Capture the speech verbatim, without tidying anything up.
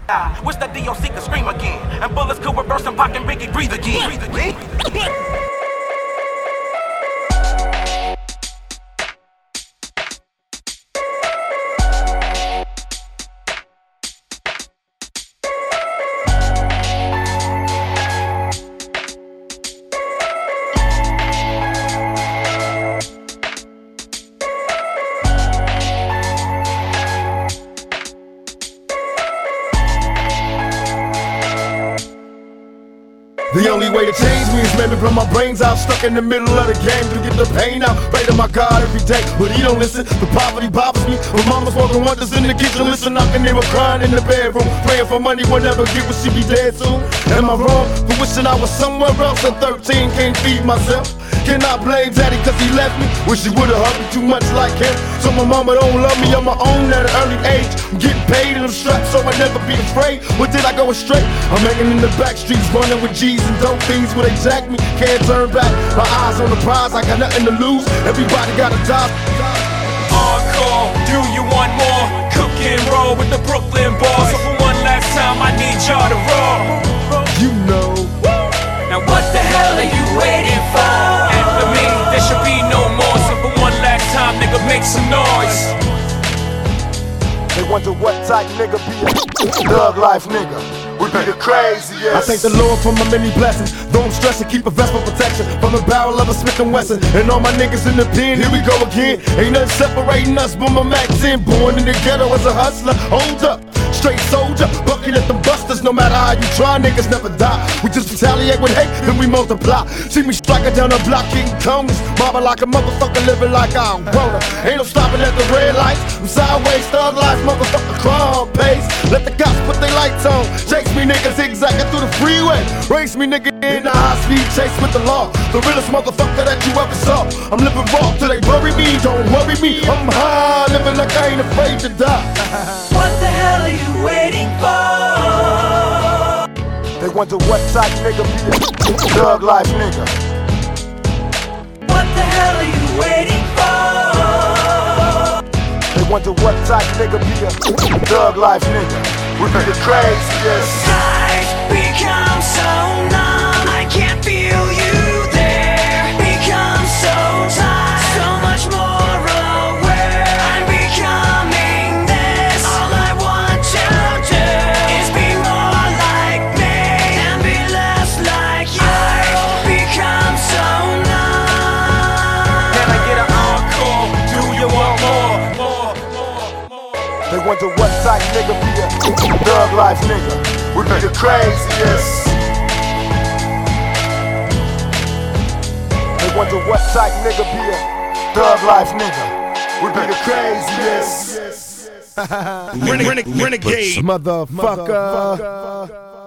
Wish that D O C could scream again, and bullets could reverse and Pac and Biggie breathe again. Breathe again. The only way to change me is maybe blow my brains out. Stuck in the middle of the game to get the pain out. Pray to my God every day, but he don't listen. The poverty bothers me. My mama's working wonders in the kitchen. Listen, I can hear her crying in the bedroom, praying for money, will never get, will she be dead soon? Am I wrong for wishing I was somewhere else at thirteen? Can't feed myself. Cannot blame daddy cause he left me. Wish he would've hugged me too much like him. So my mama don't love me on my own at an early age. I'm getting paid and I'm strapped so I never be afraid. What did I go astray? I'm hanging in the back streets, running with G's and dope things where they jack me. Can't turn back, my eyes on the prize, I got nothing to lose. Everybody gotta die. Encore, do you want more? Cook and roll with the Brooklyn boys. So for one last time I need y'all to roll. You know. Now what the hell are you waiting for? For me, there should be no more. So for one last time, nigga, make some noise. They wonder what type nigga be a thug life nigga. We be the craziest. I thank the Lord for my many blessings. Though I'm stressing, keep a vest for protection from the barrel of a Smith and Wesson. And all my niggas in the pen, here we go again. Ain't nothing separating us but my Mac ten. Born in the ghetto as a hustler, hold up. Straight soldier, bucking at the busters. No matter how you try, niggas never die. We just retaliate with hate, then we multiply. See me striking down the block, King Congs. Mobbing like a motherfucker, living like I'm grown. Ain't no stopping at the red lights. I'm sideways, thug life, motherfucker, crime pace. Let the cops put their lights on. Chase me niggas zigzagging through the freeway. Race me nigga in the high speed chase with the law. The realest motherfucker that you ever saw. I'm living raw till they bury me. Don't worry me, I'm high, living like I ain't afraid to die. What the hell are you waiting for? They wonder what type nigga be a thug life nigga. What the hell are you waiting for? They wonder what type nigga be a thug life nigga. We be the craziest. Life becomes so numb, I can't feel you there. Become so tired, so much more aware. I'm becoming this. All I want to do is be more like me and be less like you. I become so numb. Can I get an encore? Do you want more? More, more, more. They wonder what type nigga be a thug life nigga. We be the craziest. They wonder what type nigga be a thug life nigga. We be the craziest. Renegade, renegade, motherfucker.